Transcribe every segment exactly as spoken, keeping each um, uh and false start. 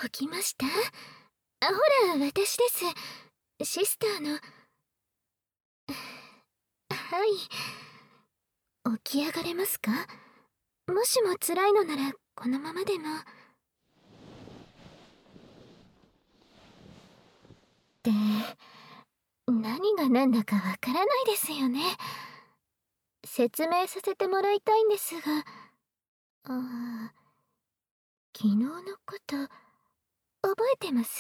起きました？あ、ほら、私です。シスターの。はい。起き上がれますか？もしも辛いのなら、このままでも。って、何が何だかわからないですよね。説明させてもらいたいんですが、ああ、昨日のこと、覚えてます？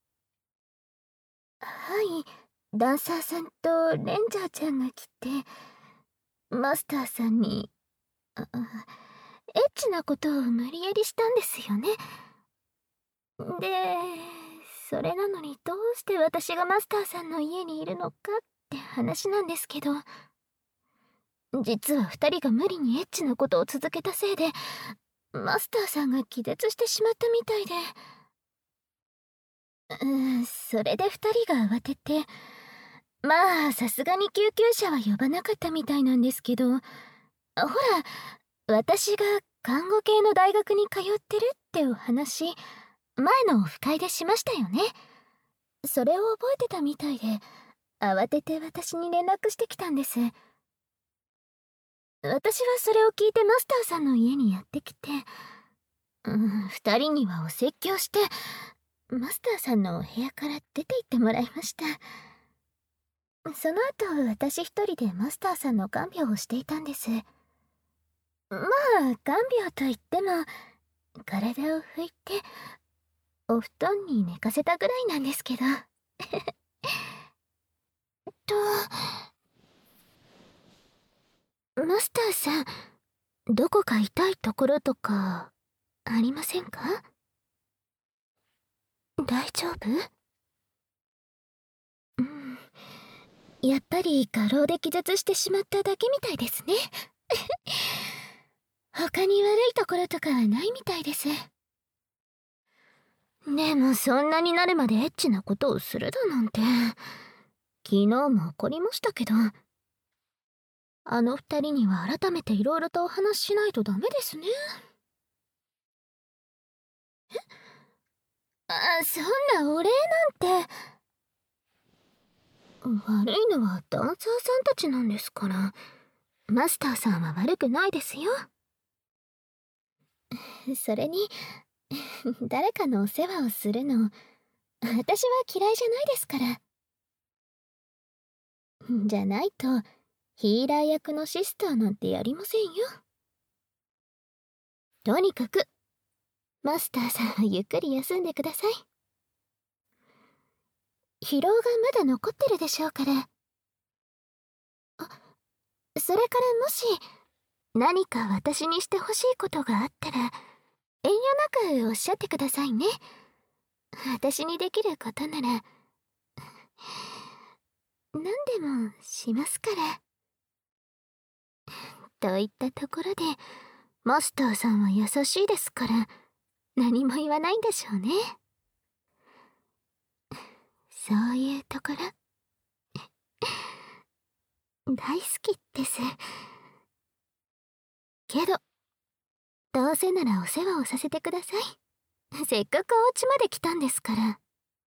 はい、ダンサーさんとレンジャーちゃんが来て、マスターさんに、あ、エッチなことを無理やりしたんですよね。で、それなのにどうして私がマスターさんの家にいるのかって話なんですけど、実は二人が無理にエッチなことを続けたせいで、マスターさんが気絶してしまったみたいで、うん、それで二人が慌てて、まあさすがに救急車は呼ばなかったみたいなんですけど、ほら、私が看護系の大学に通ってるってお話、前のオフ会でしましたよね。それを覚えてたみたいで、慌てて私に連絡してきたんです。私はそれを聞いてマスターさんの家にやってきて、うん、二人にはお説教して、マスターさんのお部屋から出て行ってもらいました。その後、私一人でマスターさんの看病をしていたんです。まあ、看病といっても、体を拭いて、お布団に寝かせたぐらいなんですけど。と、マスターさん、どこか痛いところとか、ありませんか？大丈夫？うん。やっぱり過労で気絶してしまっただけみたいですね。他に悪いところとかはないみたいです。でもそんなになるまでエッチなことをするだなんて、昨日も怒りましたけど、あの二人には改めていろいろとお話ししないとダメですね。え？あ、そんなお礼なんて。悪いのはダンサーさんたちなんですから、マスターさんは悪くないですよ。それに、誰かのお世話をするの、私は嫌いじゃないですから。じゃないと、ヒーラー役のシスターなんてやりませんよ。とにかく、マスターさんはゆっくり休んでください。疲労がまだ残ってるでしょうから。あ、それからもし、何か私にしてほしいことがあったら、遠慮なくおっしゃってくださいね。私にできることなら、何でもしますから。といったところで、マスターさんは優しいですから、何も言わないんでしょうね。そういうところ、大好きです。けど、どうせならお世話をさせてください。せっかくお家まで来たんですから。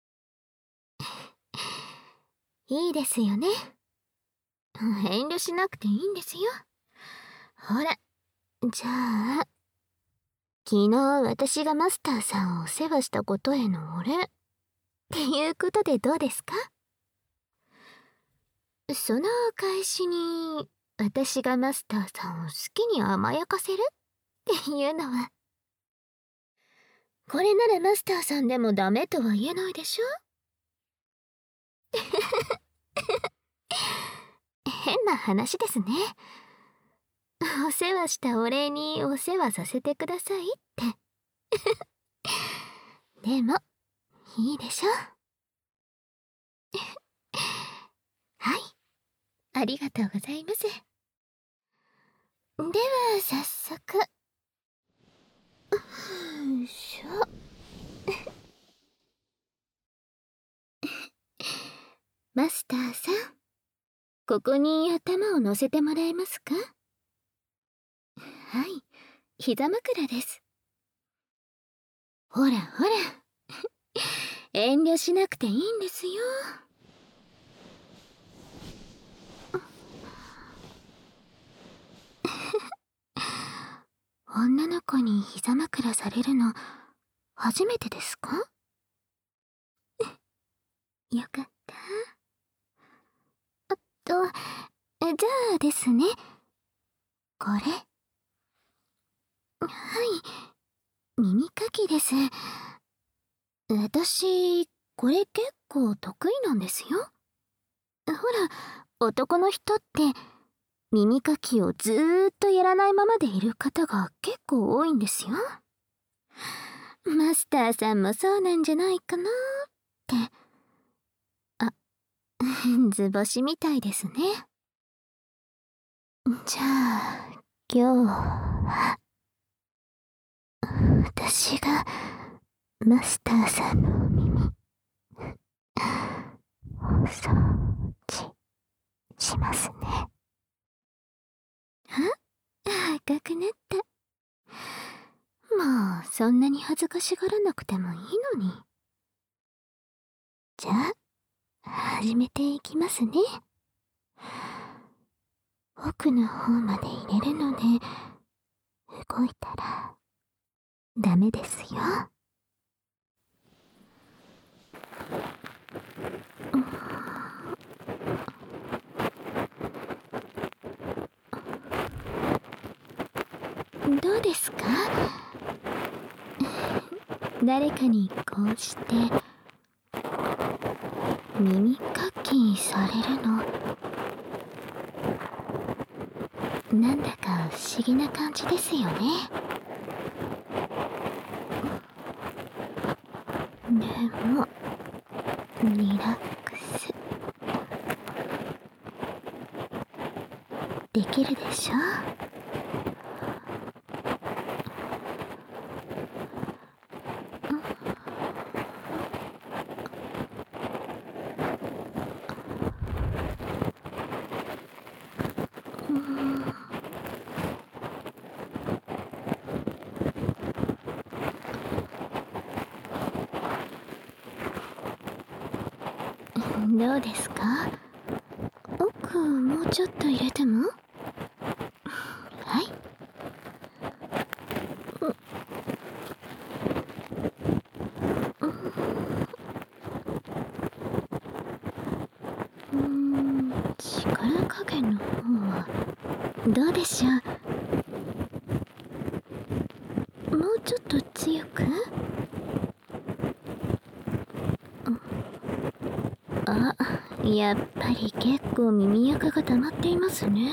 いいですよね。遠慮しなくていいんですよ。ほら、じゃあ、昨日私がマスターさんをお世話したことへのお礼っていうことでどうですか？そのお返しに、私がマスターさんを好きに甘やかせるっていうのは、これならマスターさんでもダメとは言えないでしょ？変な話ですね。お世話したお礼にお世話させてくださいって。でも、いいでしょ？はい、ありがとうございます。では、早速。よいしょ。マスターさん、ここに頭を乗せてもらえますか？はい、膝枕です。ほらほら、 遠慮しなくていいんですよ。女の子に膝枕されるの初めてですか？よかった。あと、じゃあですね、これ。はい、耳かきです。私、これ結構得意なんですよ。ほら、男の人って耳かきをずーっとやらないままでいる方が結構多いんですよ。マスターさんもそうなんじゃないかなって。あ、図星みたいですね。じゃあ、今日は、私がマスターさんのお耳、お掃除しますね。あ、赤くなった。もうそんなに恥ずかしがらなくてもいいのに。じゃあ、始めていきますね。奥の方まで入れるので、動いたらダメですよ。どうですか？誰かにこうして耳かきされるの、なんだか不思議な感じですよね。でもリラックスできるでしょ？どうですか？奥もうちょっと入れても？はい。うーん、力加減の方はどうでしょう？もうちょっと強く？あ、やっぱり結構耳垢が溜まっていますね。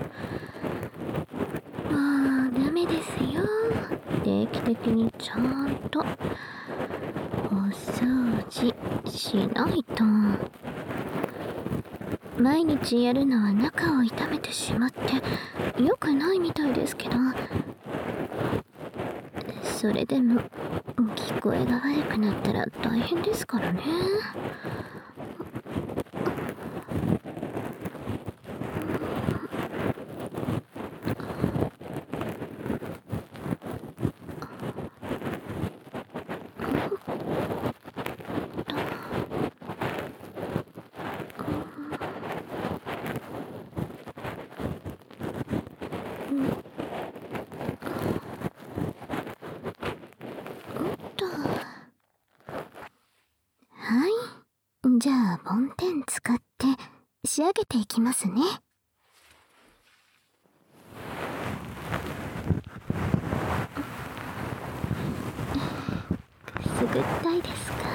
もうダメですよ。定期的にちゃんとお掃除しないと。毎日やるのは中を痛めてしまって良くないみたいですけど、それでも聞こえが悪くなったら大変ですからね。はい。じゃあ、ボンテン使って仕上げていきますね。くすぐったいですか？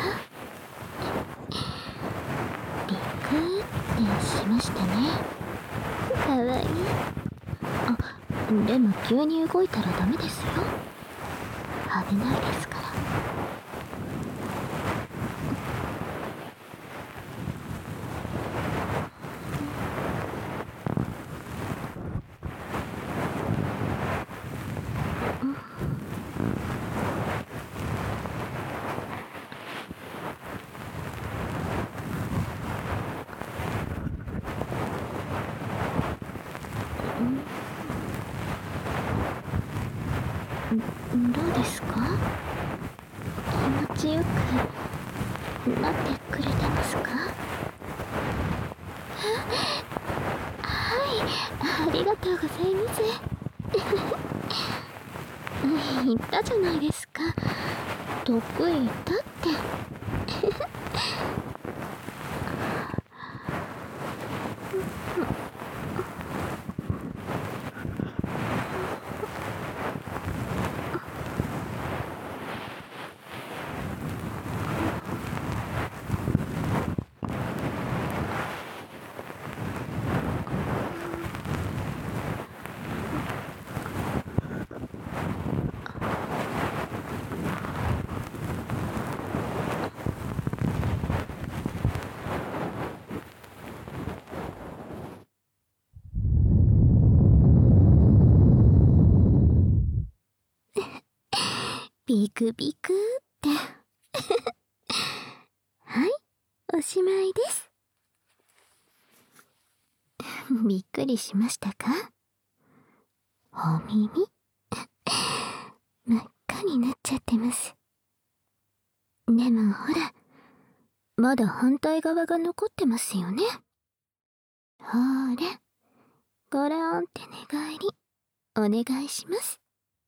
ビクーってしましたね。かわいい。あ、でも急に動いたらダメですよ。危ないですから。どうですか？気持ちよく待ってくれてますか？はい、ありがとうございます。言ったじゃないですか、得意だって。ビクビクってはい、おしまいです。びっくりしましたか？お耳真っ赤になっちゃってます。でもほら、まだ反対側が残ってますよね。ほーら、ごろんって寝返りお願いします。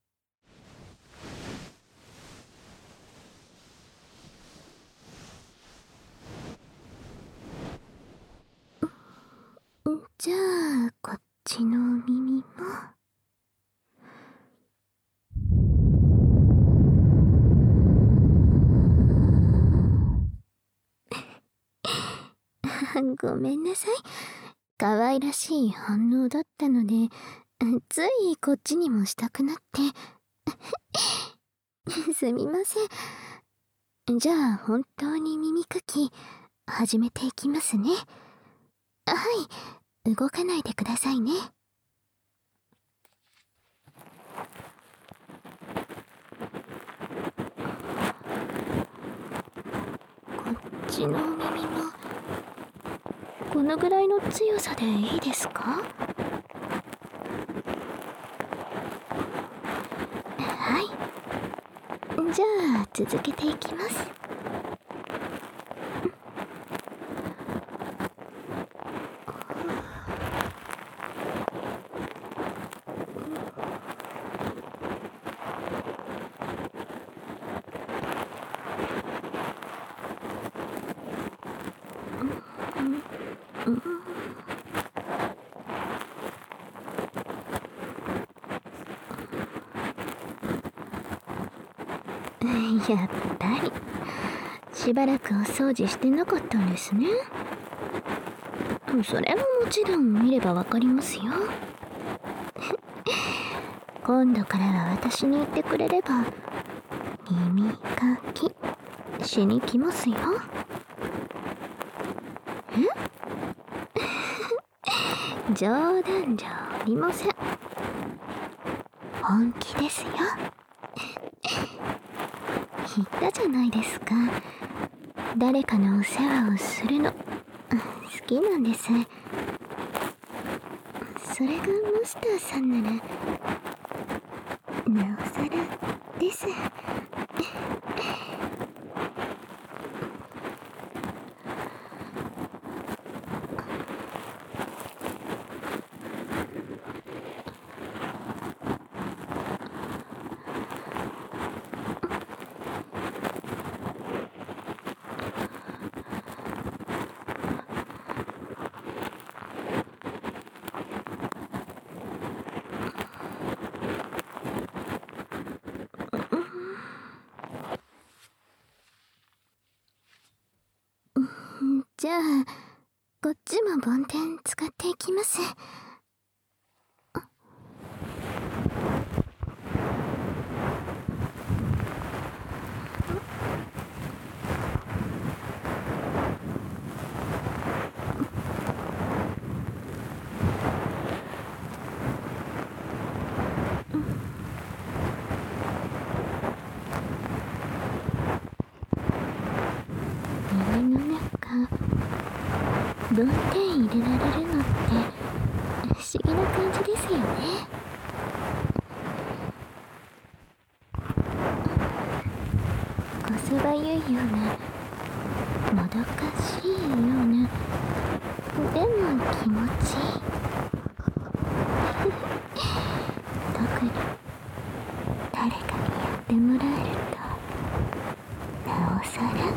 じゃあこっちの耳も。ごめんなさい、可愛らしい反応だったのでついこっちにもしたくなってすみません。じゃあ本当に耳かき始めていきますね。はい、動かないでくださいね。こっちの耳もこのぐらいの強さでいいですか？はい、じゃあ続けていきます。やっぱりしばらくお掃除してなかったんですね。それももちろん見ればわかりますよ。今度からは私に言ってくれれば耳かきしに来ますよ。え冗談じゃありません、本気ですよ。言ったじゃないですか、誰かのお世話をするの好きなんです。それがマスターさんならなおさらです。じゃあこっちも梵天使っていきます。耳の中梵天入れられるのって不思議な感じですよね。こそばゆいようなもどかしいような、でも気持ちいい。特に誰かにやってもらえるとなおさら。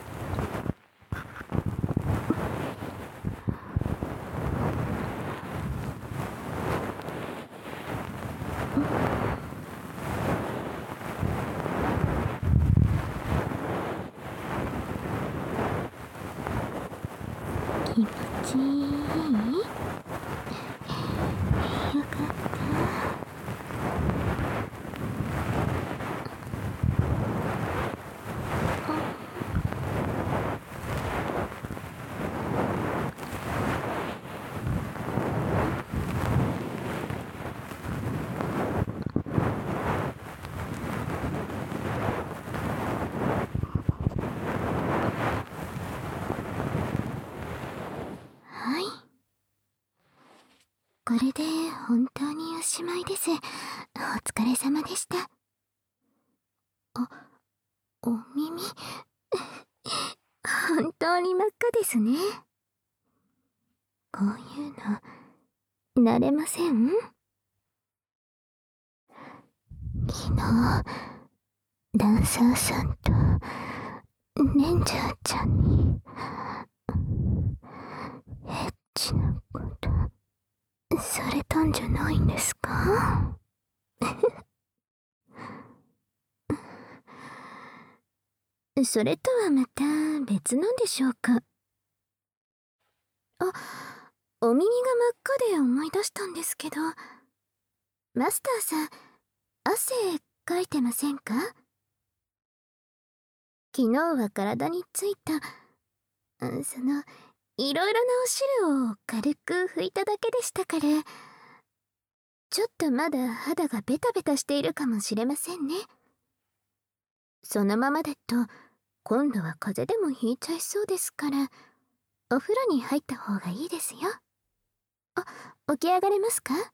気持ちいい？よかった。はい。これで本当におしまいです。お疲れ様でした。あ、お耳本当に真っ赤ですね。こういうの慣れません？昨日ダンサーさんとレンジャーちゃんにエッチなことされたんじゃないんですか？それとはまた別なんでしょうか。あ、お耳が真っ赤で思い出したんですけど、マスターさん、汗かいてませんか？昨日は体についた、うん、その、いろいろなお汁を軽く拭いただけでしたから、ちょっとまだ肌がベタベタしているかもしれませんね。そのままだと、今度は風邪でもひいちゃいそうですから、お風呂に入った方がいいですよ。あ、起き上がれますか？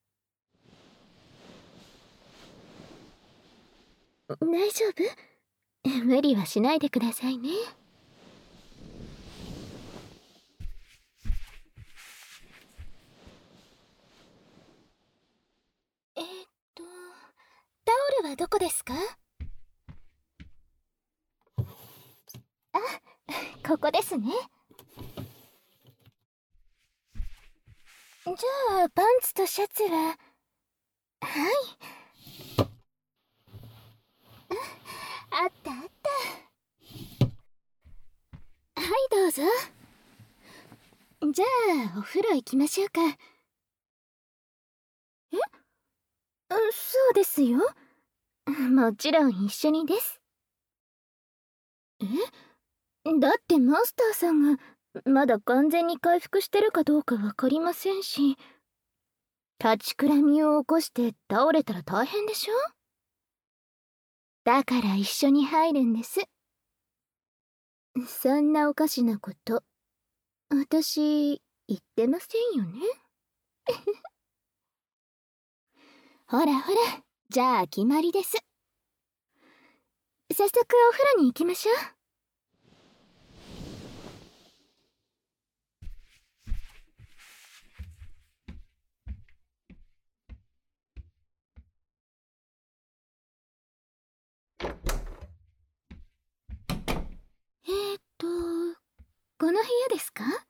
大丈夫？無理はしないでくださいね。えーっと、タオルはどこですか？あ、ここですね。じゃあ、パンツとシャツは、はい。あったあった。はい、どうぞ。じゃあ、お風呂行きましょうか。え？そうですよ。もちろん一緒にです。え？だってマスターさんがまだ完全に回復してるかどうかわかりませんし、立ちくらみを起こして倒れたら大変でしょ？だから一緒に入るんです。そんなおかしなこと、私、言ってませんよね。ほらほら、じゃあ決まりです。早速お風呂に行きましょう。えーっと、この部屋ですか？はい。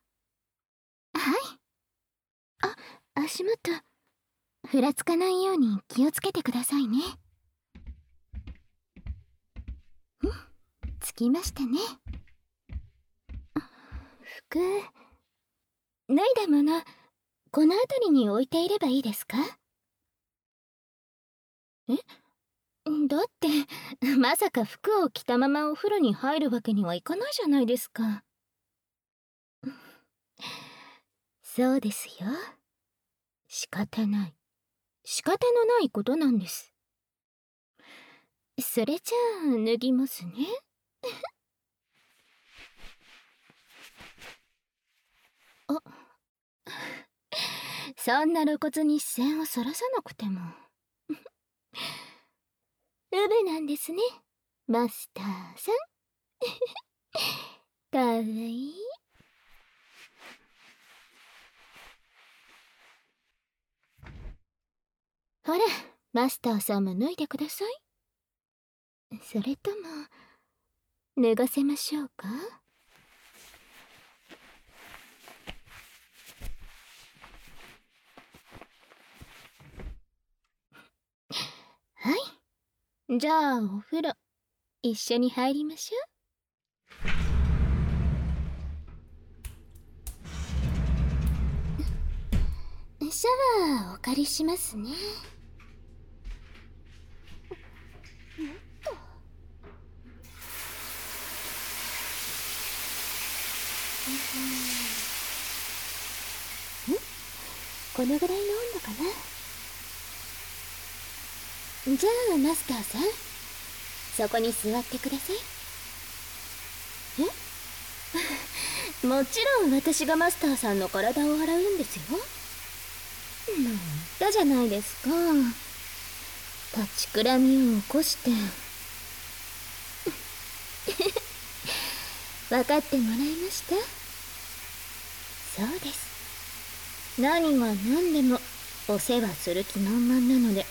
あ、足元、ふらつかないように気をつけてくださいね。ん？着きましたね。服、脱いだもの、この辺りに置いていればいいですか？え？だって、まさか服を着たままお風呂に入るわけにはいかないじゃないですか。そうですよ。仕方ない。仕方のないことなんです。それじゃあ、脱ぎますね。あ、そんな露骨に視線をそらさなくても。ウブなんですね、マスターさん。 かわいい。ほら、マスターさんも脱いでください。それとも脱がせましょうか。はい、じゃあお風呂一緒に入りましょう。シャワーお借りしますね。このぐらいの温度かな。じゃあマスターさん、そこに座ってください。えもちろん私がマスターさんの体を洗うんですよ。もう言ったじゃないですか、立ちくらみを起こして。分かってもらいました？そうです、何が何でもお世話する気満々なので、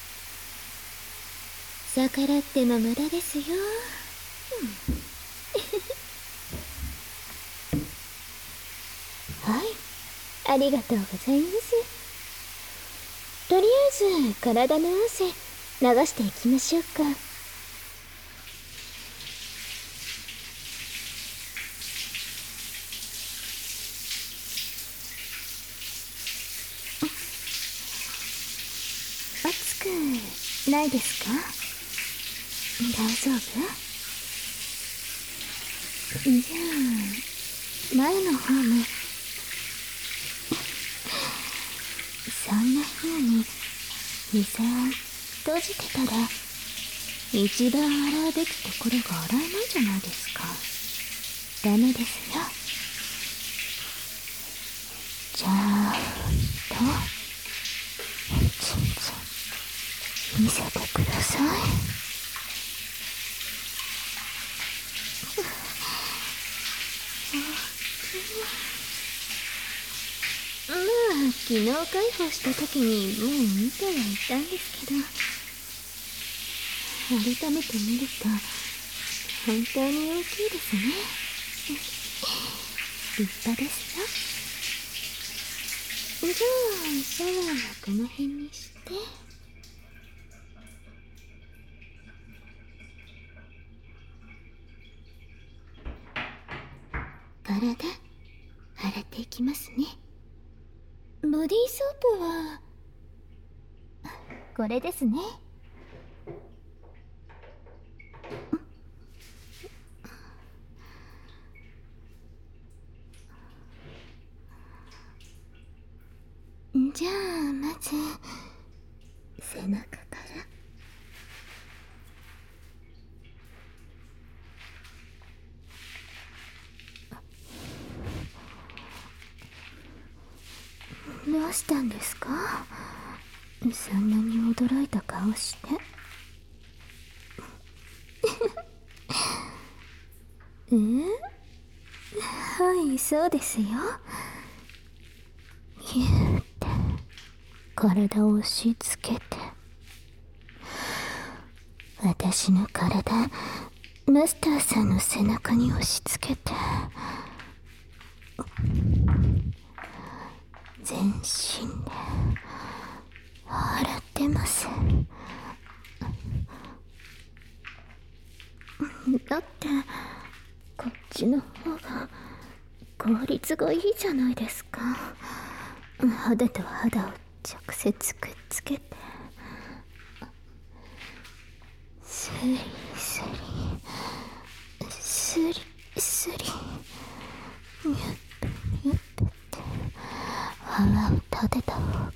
逆らっても無駄ですよ。はい、ありがとうございます。とりあえず体の汗流していきましょうか。熱くないですか？大丈夫？じゃあ前の方も。そんな風に膝閉じてたら一番洗うべきところが洗えないじゃないですか。ダメですよ。じゃあとちんちん見せてください。まあ昨日解放した時にもう見てはいたんですけど、改めて見ると本当に大きいですね。立派ですよ。じゃあシャワーはこの辺にして、体洗っていきますね。ボディーソープはこれですね。じゃあまず背中から。どうしたんですか？そんなに驚いた顔して。え？はい、そうですよ。ギューって体を押し付けて、私の体マスターさんの背中に押し付けて、全身で洗ってます。だってこっちの方が効率がいいじゃないですか。肌と肌を直接くっつけて、スリスリスリスリ、ニュッとニュッとって泡を立てた方が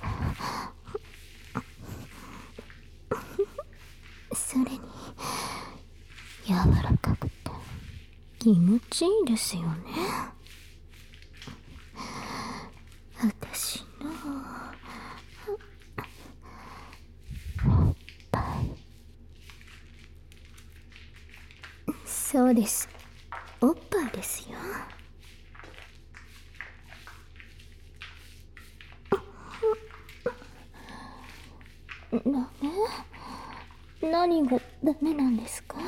それに柔らかくて気持ちいいですよね。私のおっぱい。そうです、 おっぱいですよ。ダメ？何がダメなんですか？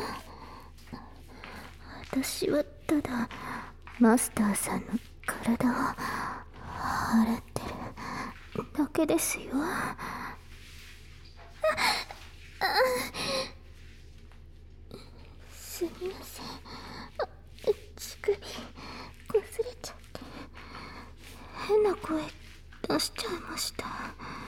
私はただマスターさんの体を洗ってるだけですよ。すみません。乳首こすれちゃって変な声出しちゃいました。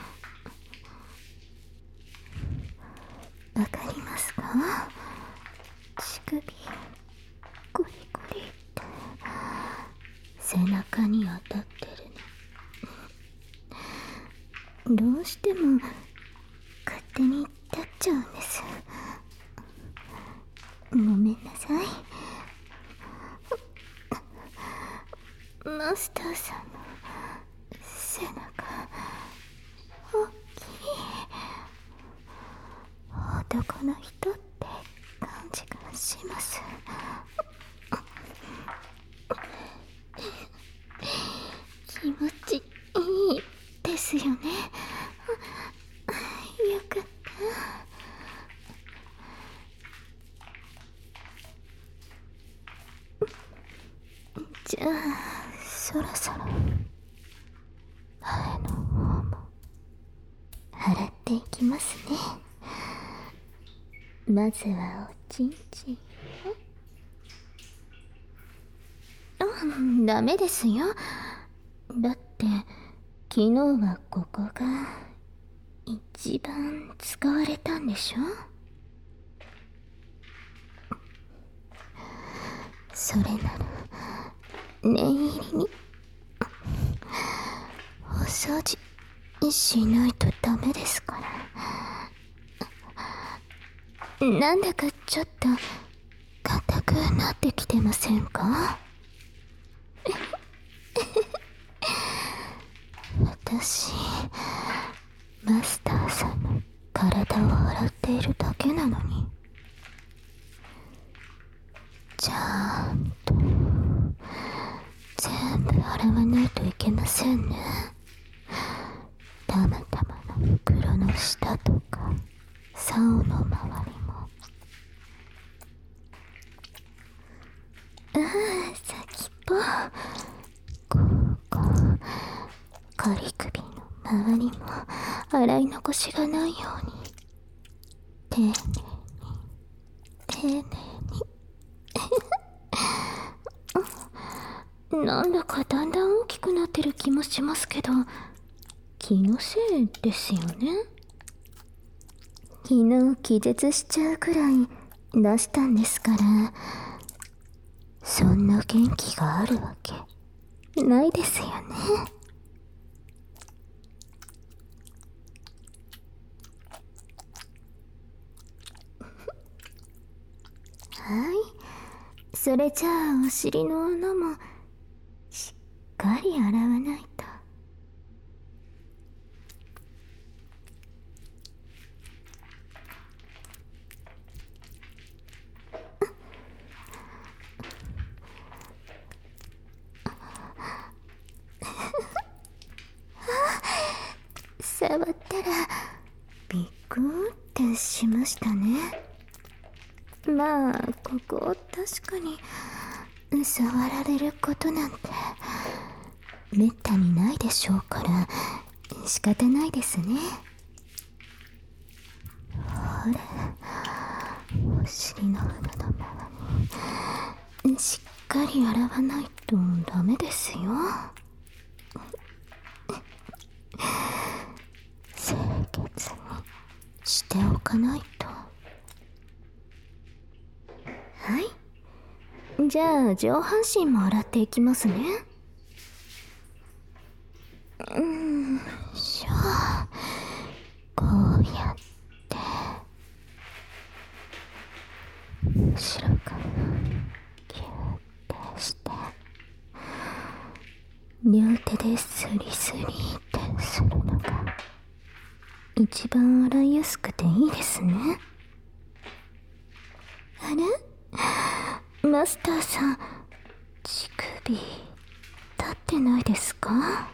わかりますか？乳首ゴリゴリって背中に当たってるの。どうしても勝手に立っちゃうんです。ごめんなさい。マスターさんの背中大きい男の人って感じがします。気持ちいいですよね。よかった。じゃあそろそろ前の方も洗っていきますね。まずはおちんちん。あ、ダメですよ。だって昨日はここが一番使われたんでしょ。それなら念入りにお掃除しないとダメですから。なんだかちょっと硬くなってきてませんか？私マスターさんの体を洗っているだけなのに、ちゃんと全部洗わないといけませんね。たまたまの袋の下とか竿の周りも。ああ、先っぽ、ここ仮首の周りも洗い残しがないように丁寧に丁寧になんだかだんだん大きくなってる気もしますけど、気のせいですよね。昨日気絶しちゃうくらい出したんですから、そんな元気があるわけないですよね。はい、それじゃあお尻の穴もしっかり洗わないと。触ったらびっくーってしましたね。まあここ確かに触られることなんてめったにないでしょうから仕方ないですね。ほら、お尻の穴の周りしっかり洗わないとダメですよ。清潔にしておかないと。はい、じゃあ上半身も洗っていきますね。うーんしょ、こうやって後ろからギュッてして両手でスリスリってするのが一番洗いやすくていいですね。あれ？マスターさん、 指立ってないですか？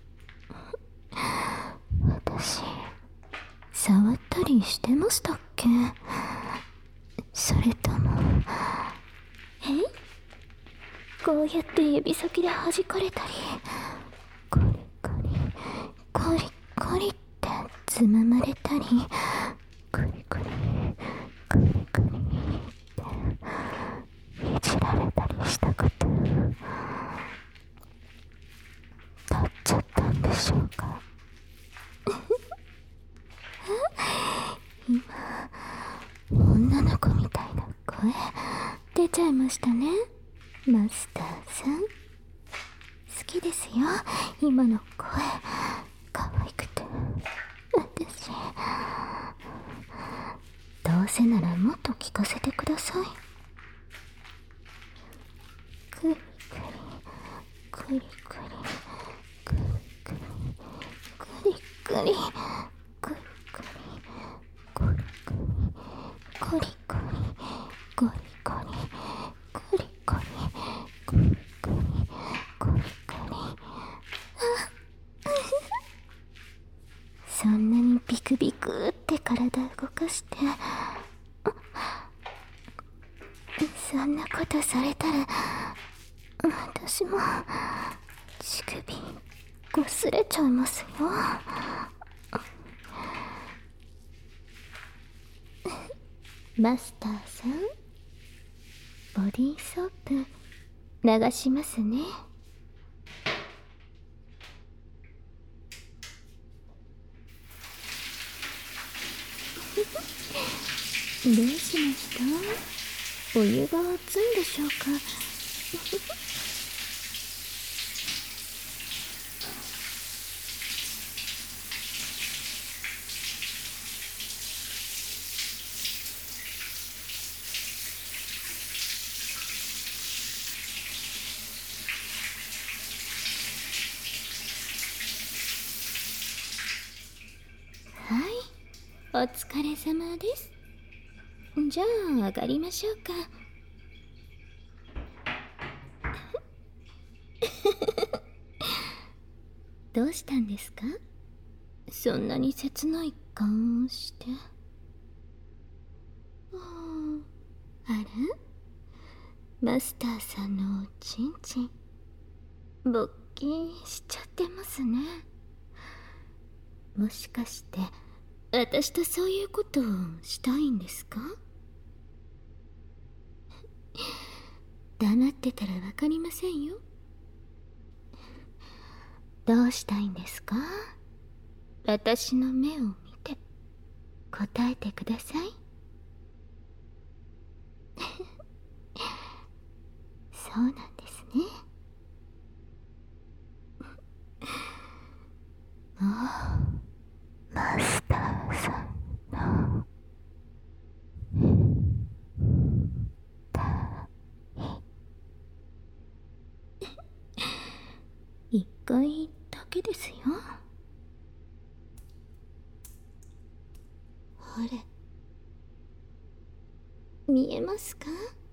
私触ったりしてましたっけ？それともえこうやって指先で弾かれたりコリコリコリコリってつままれたりコリコリコリコリっていじられたりしたこと、立っちゃったんでしょうか？今女の子みたいな声出ちゃいましたね。マスターさん好きですよ、今の声可愛くて。私どうせならもっと聞かせてください。クリクリクリクリクリクリクリクリクリクリクリコリコリコリコリコリコリコリコリコリコリコリコリ。そんなにビクビクって体動かして、そんなことされたら私も乳首こすれちゃいますよ。マスターさん、ボディーソープ流しますね。どうしました？お湯が熱いんでしょうか？はい、お疲れ様です。じゃあ上がりましょうか。どうしたんですか？そんなに切ない顔をして。あら、マスターさんのおちんちん勃起しちゃってますね。もしかして私とそういうことをしたいんですか？黙ってたらわかりませんよ。どうしたいんですか？私の目を見て答えてください。そうなんですね。ああ、マスターさんの一回だけですよ。あれ、見えますか？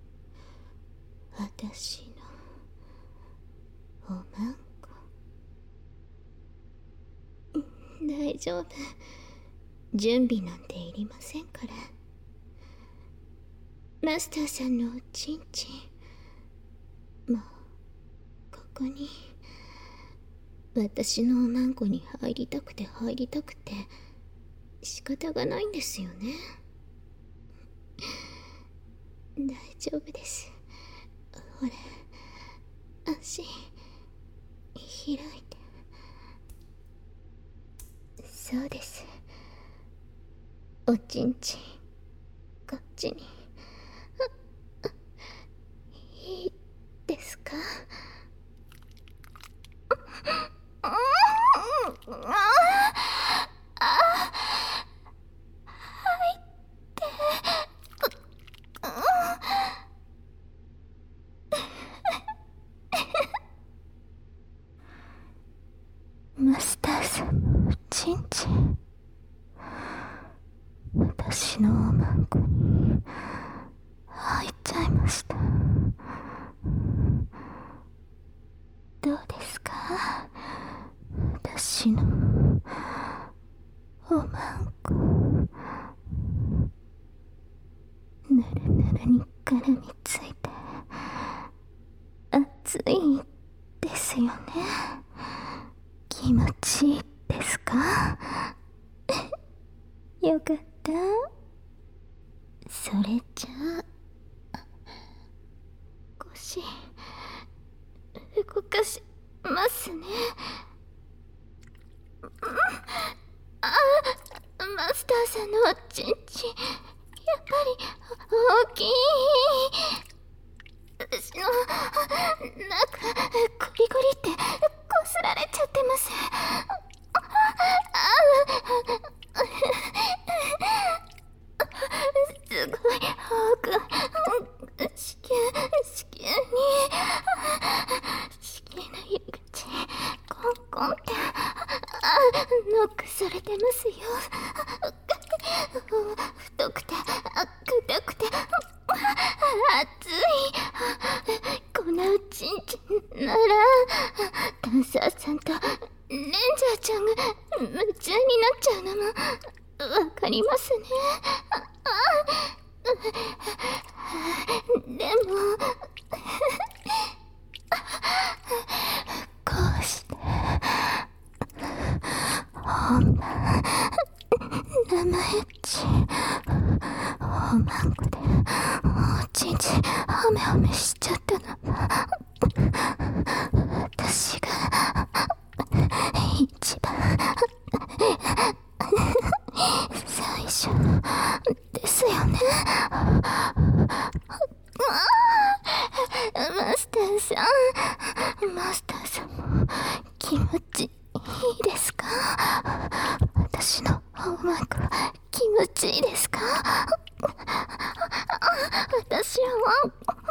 私のおまんこ。大丈夫、準備なんていりませんから。マスターさんのおちんちんもうここに私のおまんこに入りたくて入りたくて仕方がないんですよね。大丈夫です。ほら、足開いて。そうです、おちんちんこっちにいいですか？マスターさんのちんちん私のおまんこに入っちゃいました。 私のおまんこ、ぬるぬるに絡みついて熱いですよね。気持ちいいですか？よかった。それじゃあ腰動かしますね。ああ、マスターさんのおちんちん、やっぱり大きい。私の中ゴリゴリってこすられちゃってます。すごい多く子宮子宮に子宮の入り口コンコンってノックされてますよ。太くて硬くて熱い。こんなおちんちんならダンサーさんとレンジャーちゃんが夢中になっちゃうのもわかりますね。でもこうして本番生エッチおまんこでおちんちんハメハメしちゃったのは私が一番最初ですよね。マスターさん、マスターさんも気持ちいいですか？私のおまんこ気持ちいいですか？私は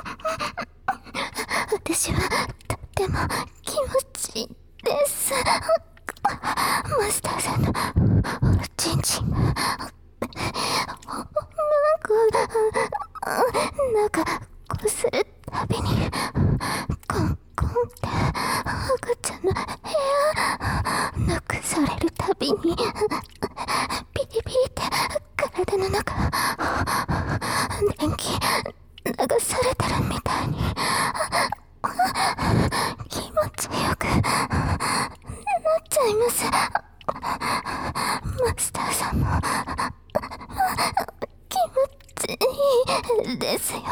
私はとっても気持ちいいです。マスターさんのおちんちんがおまんこなんかこするたびにコンコンって赤ちゃんの部屋ノックされるたびにピリピリって体の中電気流されてるみたいに気持ちよくなっちゃいます。マスターさんも気持ちいいですよね。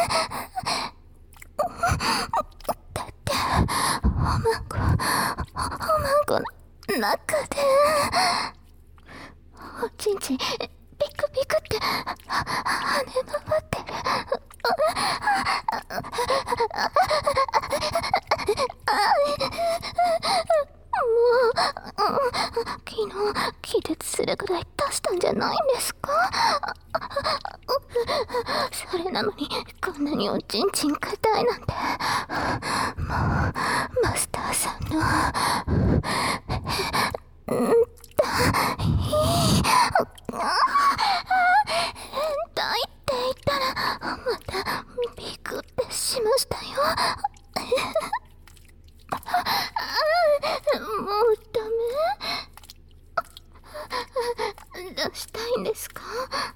だっておまんこおまんこの中でおちんちんピクピクって跳ね回ってる。もう昨日気絶するぐらい出したんじゃないんですか？それなのにこんなにおちんちん硬いなんて。もうマスターさんの変態って言ったらまたビクってしましたよ。もうダメ？出したいんですか？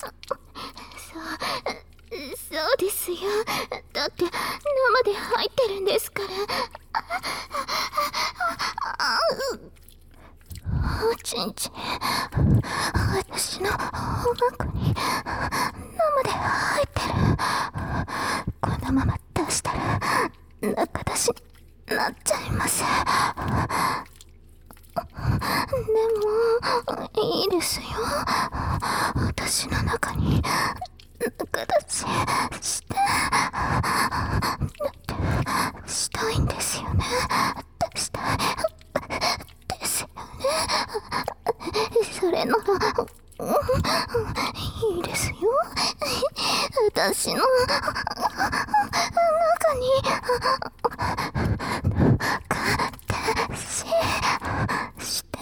そうそうですよ。だって生で入ってるんですから。おちんちん私のおまんこに生で入ってる。このまま出したら中出しになっちゃいます。でもいいですよ。私の中に中出ししてだってしたいんですよね。出したいですよね。それならいいですよ。私の中に中出しして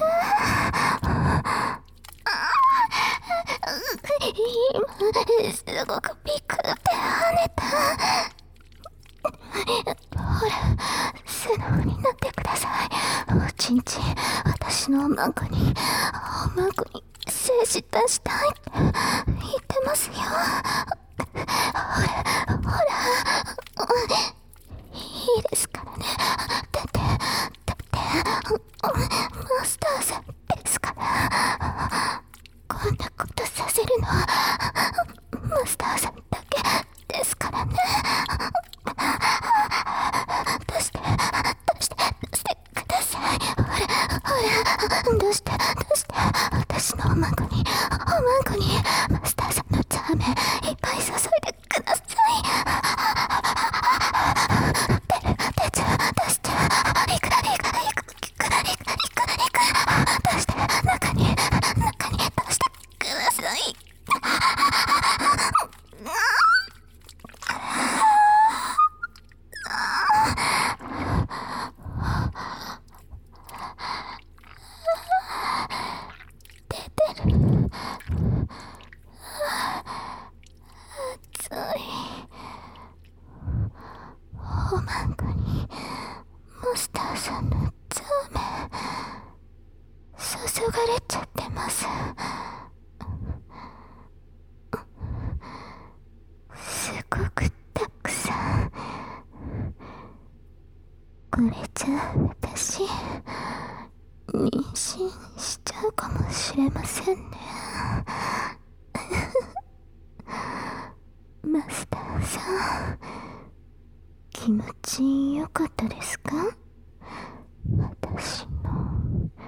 今すごくピクって跳ねのおまんこにおまんこに精子出したいって言ってますよ。ほらほら、いいですからね。だってだってマスターさんですから。こんなことさせるのはマスターさんだけですからね。出して出して出してください。ほらほら、出して出して、私のおまんこにおまんこにマスターさんのザーメンいっぱい注いでください。出る出ちゃう、出しちゃう、いくいくいくいくいくいくいく、出して中に中に出してください。出てる。熱い。おまんこにマスターさんのザーメン注がれちゃってます。すごくたくさん。これじゃ私妊娠しちゃうかもしれませんね。マスターさん、気持ちよかったですか？私の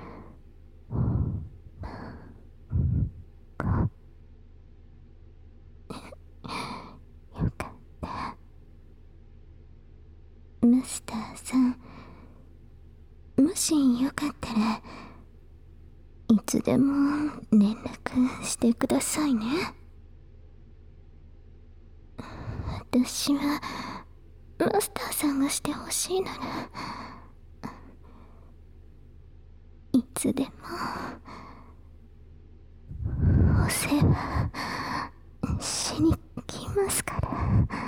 よかった。マスターさん、もしよかったらいつでも連絡してくださいね。私はマスターさんがしてほしいならいつでもお世話しに来ますから。